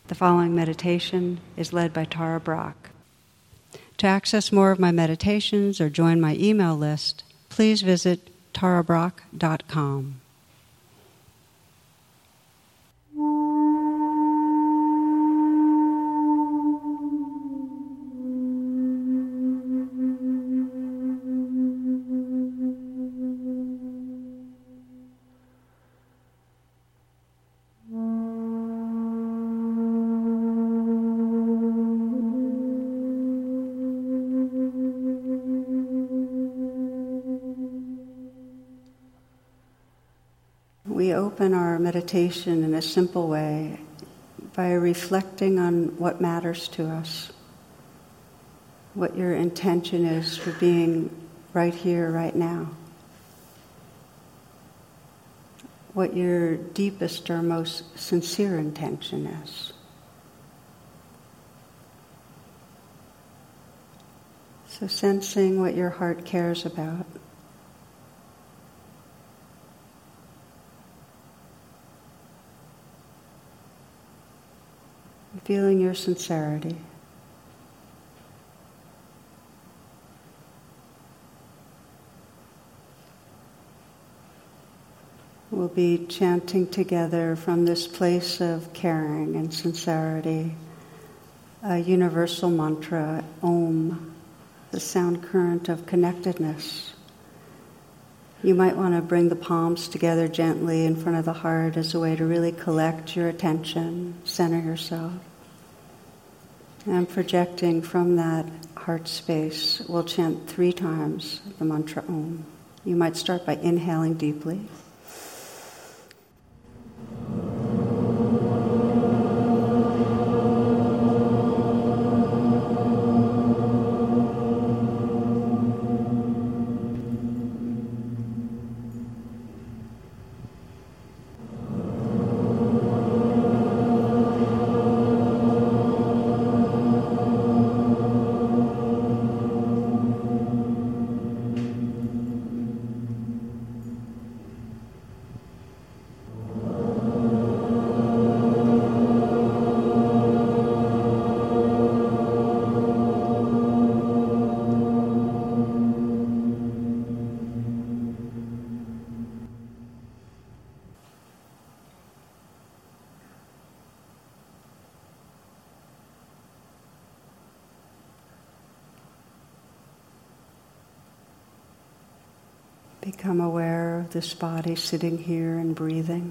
The following meditation is led by Tara Brach. To access more of my meditations or join my email list, please visit tarabrach.com. We open our meditation in a simple way by reflecting on what matters to us, what your intention is for being right here, right now, what your deepest or most sincere intention is. So sensing what your heart cares about. Feeling your sincerity. We'll be chanting together from this place of caring and sincerity a universal mantra, Om, the sound current of connectedness. You might want to bring the palms together gently in front of the heart as a way to really collect your attention, center yourself. And projecting from that heart space, we'll chant 3 times the mantra Om. You might start by inhaling deeply. Become aware of this body sitting here and breathing.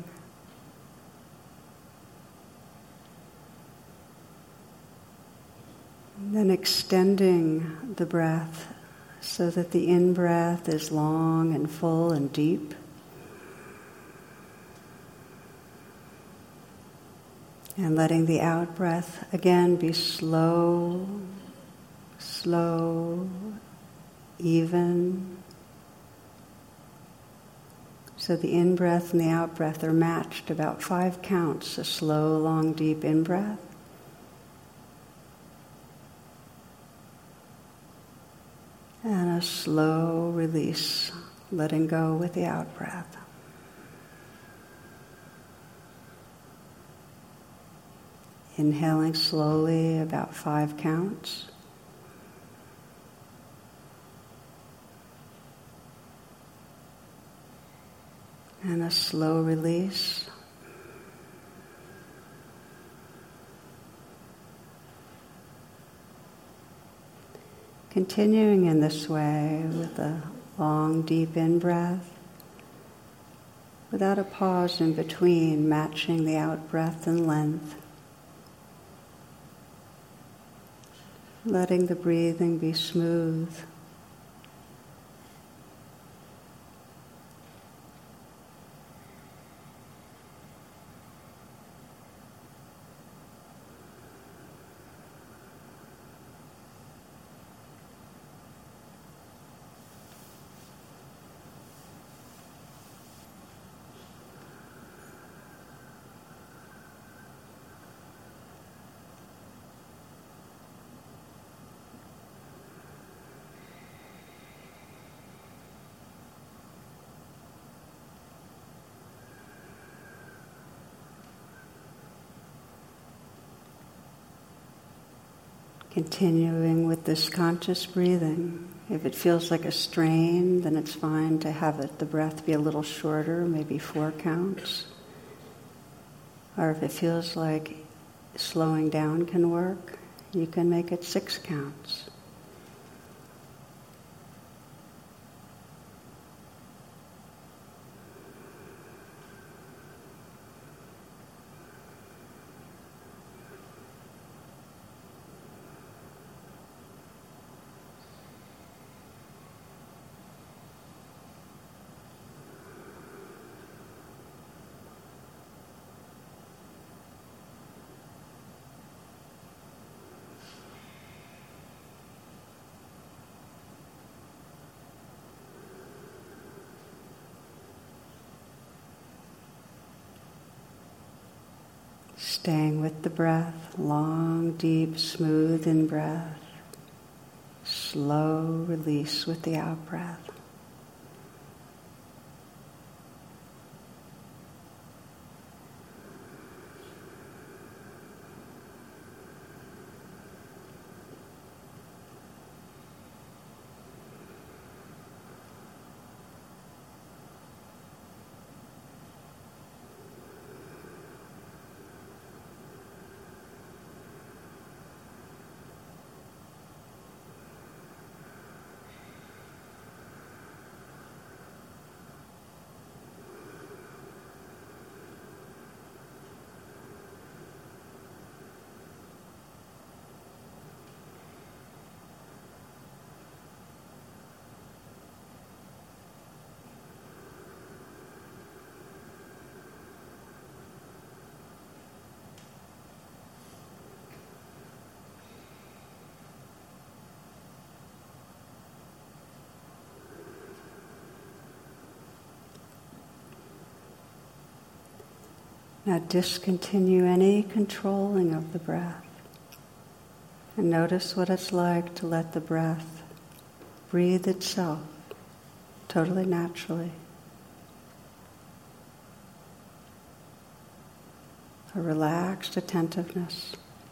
And then extending the breath so that the in-breath is long and full and deep. And letting the out-breath again be slow, even. So the in-breath and the out-breath are matched, about 5 counts, a slow, long, deep in-breath. And a slow release, letting go with the out-breath. Inhaling slowly, about 5 counts. And a slow release. Continuing in this way with a long, deep in-breath, without a pause in between, matching the out-breath in length. Letting the breathing be smooth. Continuing with this conscious breathing. If it feels like a strain, then it's fine to have the breath be a little shorter, maybe 4 counts. Or if it feels like slowing down can work, you can make it 6 counts. Staying with the breath, long, deep, smooth in-breath, slow release with the out-breath. Now discontinue any controlling of the breath and notice what it's like to let the breath breathe itself totally naturally. A relaxed attentiveness.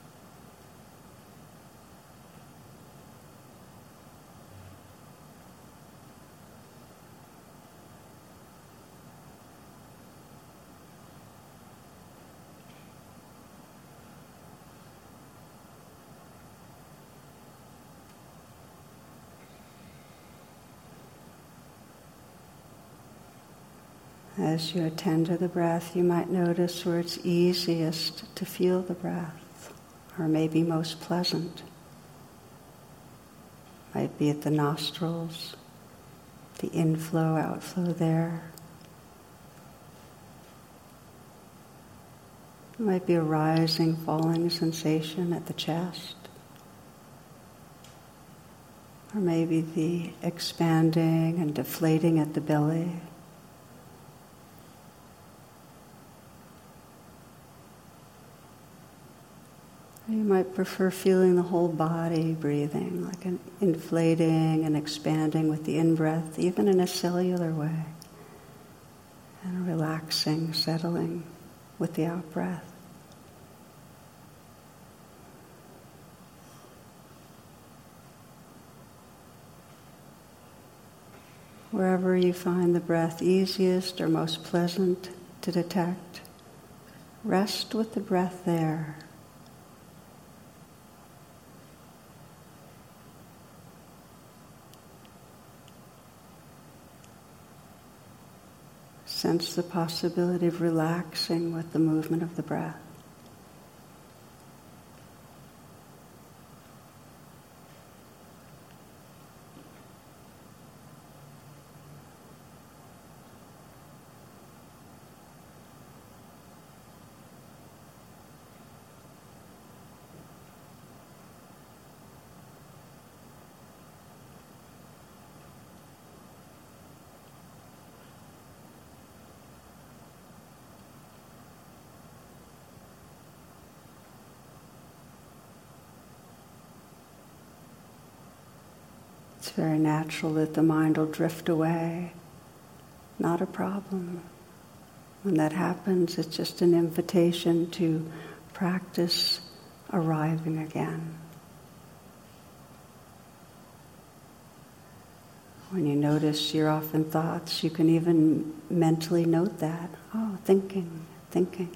As you attend to the breath, you might notice where it's easiest to feel the breath, or maybe most pleasant. Might be at the nostrils, the inflow, outflow there. It might be a rising, falling sensation at the chest. Or maybe the expanding and deflating at the belly. You might prefer feeling the whole body breathing, like an inflating and expanding with the in-breath, even in a cellular way, and relaxing, settling with the out-breath. Wherever you find the breath easiest or most pleasant to detect, rest with the breath there. Sense the possibility of relaxing with the movement of the breath. It's very natural that the mind will drift away. Not a problem. When that happens, it's just an invitation to practice arriving again. When you notice you're off in thoughts, you can even mentally note that. Oh, thinking, thinking.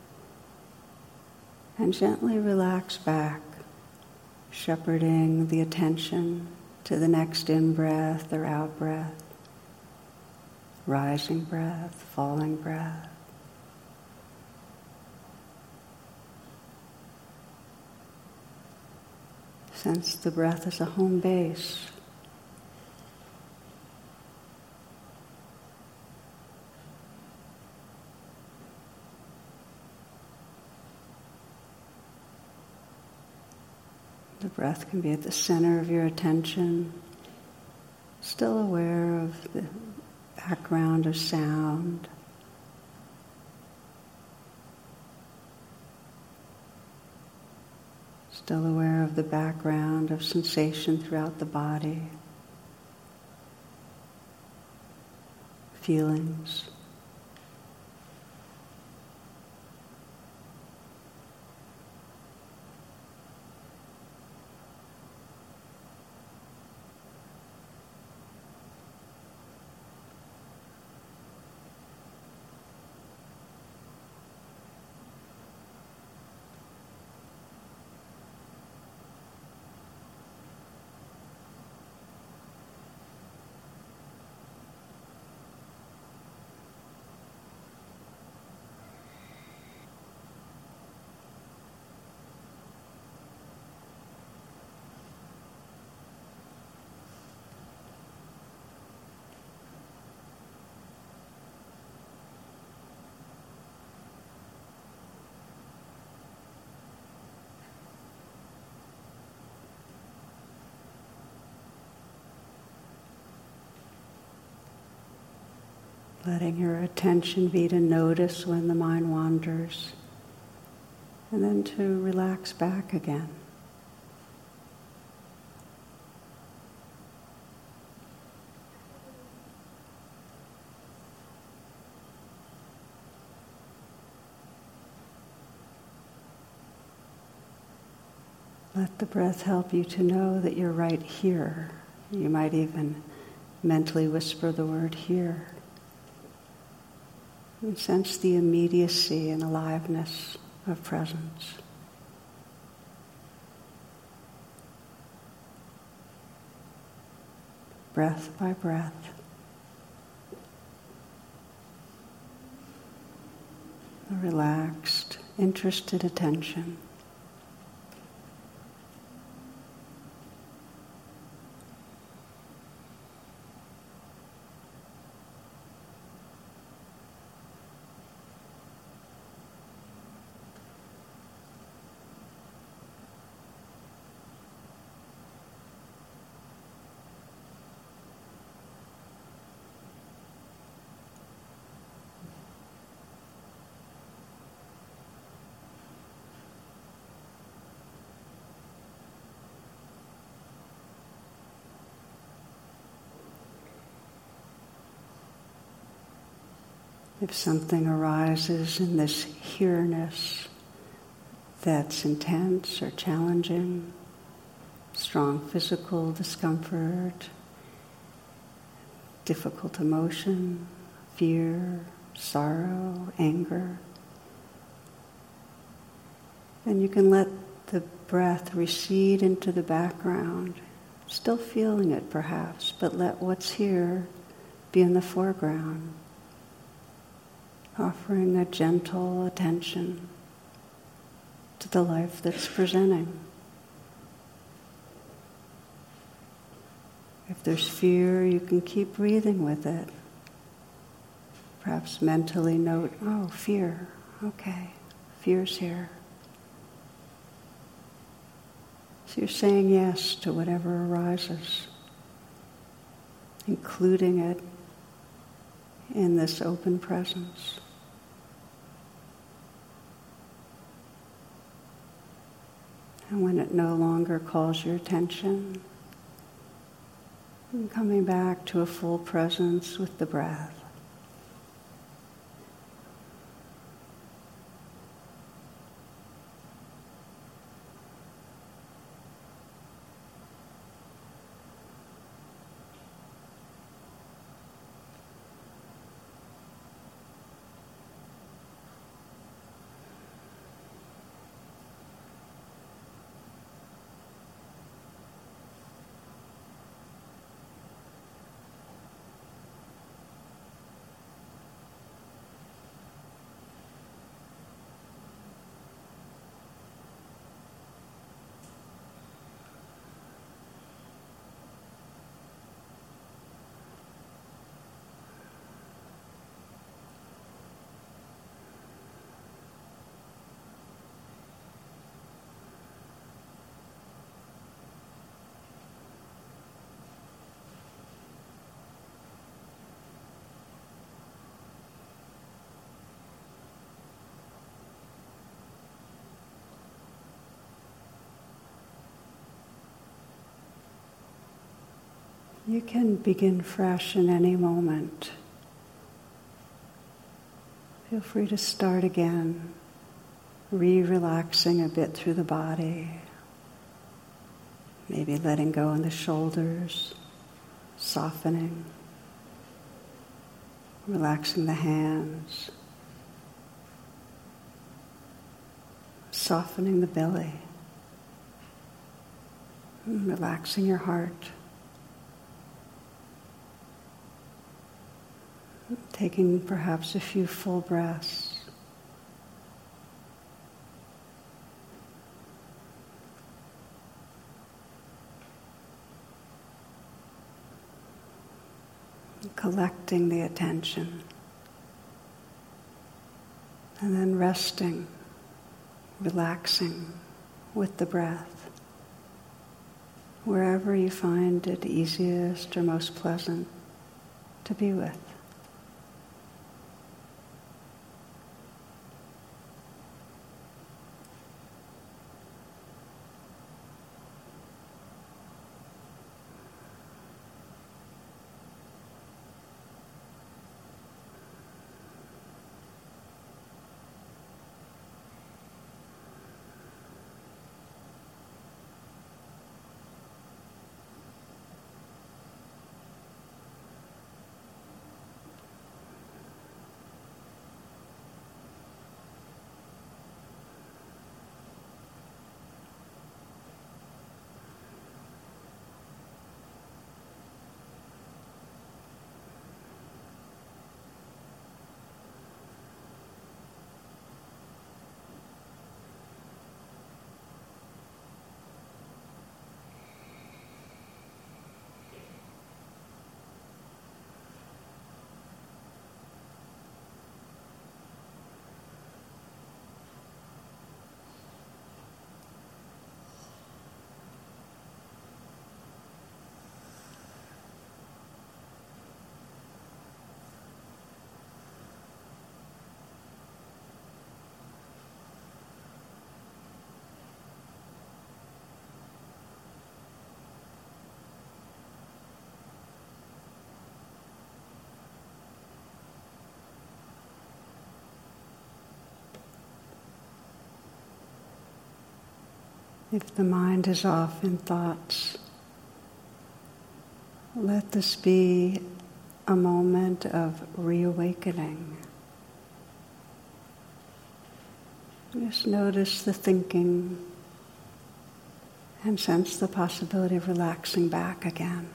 And gently relax back, shepherding the attention to the next in-breath or out-breath, rising breath, falling breath. Sense the breath as a home base. The breath can be at the center of your attention, still aware of the background of sound. Still aware of the background of sensation throughout the body, feelings. Letting your attention be to notice when the mind wanders, and then to relax back again. Let the breath help you to know that you're right here. You might even mentally whisper the word here. And sense the immediacy and aliveness of presence. Breath by breath. A relaxed, interested attention. If something arises in this here-ness that's intense or challenging, strong physical discomfort, difficult emotion, fear, sorrow, anger, then you can let the breath recede into the background, still feeling it perhaps, but let what's here be in the foreground. Offering a gentle attention to the life that's presenting. If there's fear, you can keep breathing with it. Perhaps mentally note, oh, fear, okay, fear's here. So you're saying yes to whatever arises, including it in this open presence. And when it no longer calls your attention, and coming back to a full presence with the breath. You can begin fresh in any moment. Feel free to start again, relaxing a bit through the body. Maybe letting go in the shoulders, softening, relaxing the hands, softening the belly, and relaxing your heart. Taking perhaps a few full breaths. Collecting the attention. And then resting, relaxing with the breath. Wherever you find it easiest or most pleasant to be with. If the mind is off in thoughts, let this be a moment of reawakening. Just notice the thinking and sense the possibility of relaxing back again.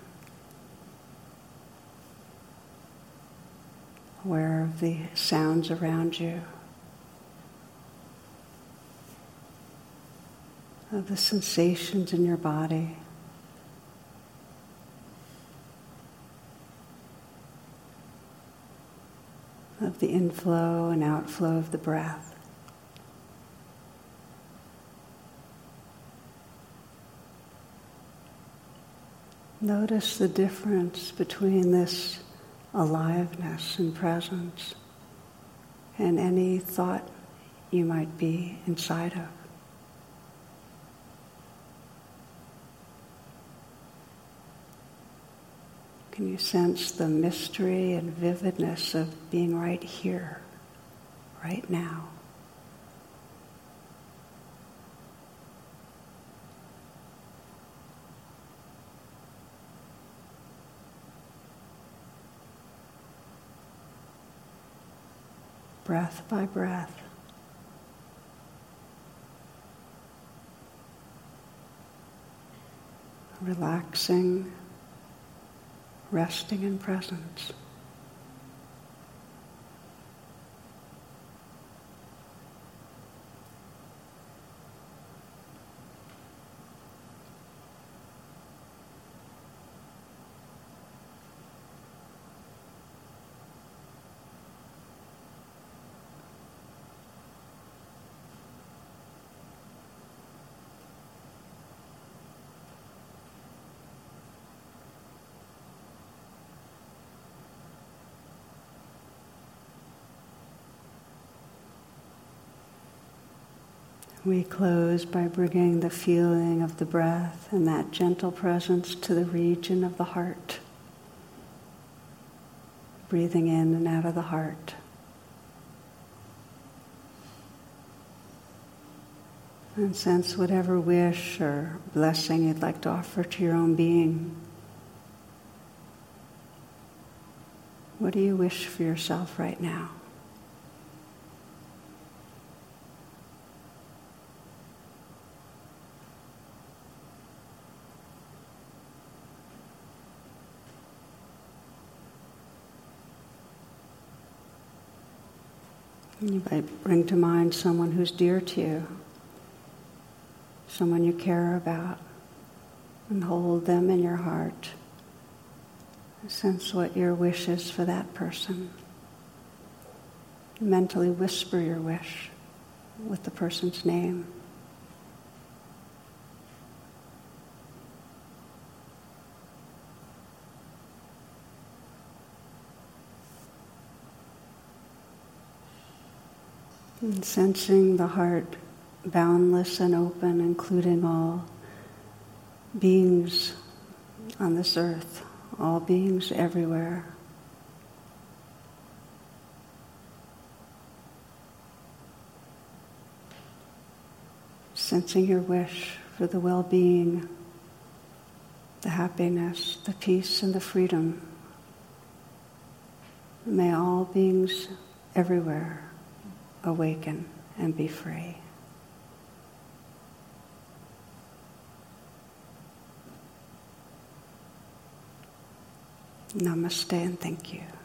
Aware of the sounds around you, of the sensations in your body. Of the inflow and outflow of the breath. Notice the difference between this aliveness and presence and any thought you might be inside of. Can you sense the mystery and vividness of being right here, right now? Breath by breath. Relaxing, resting in presence. We close by bringing the feeling of the breath and that gentle presence to the region of the heart. breathing in and out of the heart. And sense whatever wish or blessing you'd like to offer to your own being. What do you wish for yourself right now? You might bring to mind someone who's dear to you, someone you care about, and hold them in your heart. Sense what your wish is for that person. Mentally whisper your wish with the person's name. And sensing the heart boundless and open, including all beings on this earth, all beings everywhere. Sensing your wish for the well-being, the happiness, the peace, and the freedom. May all beings everywhere awaken and be free. Namaste and thank you.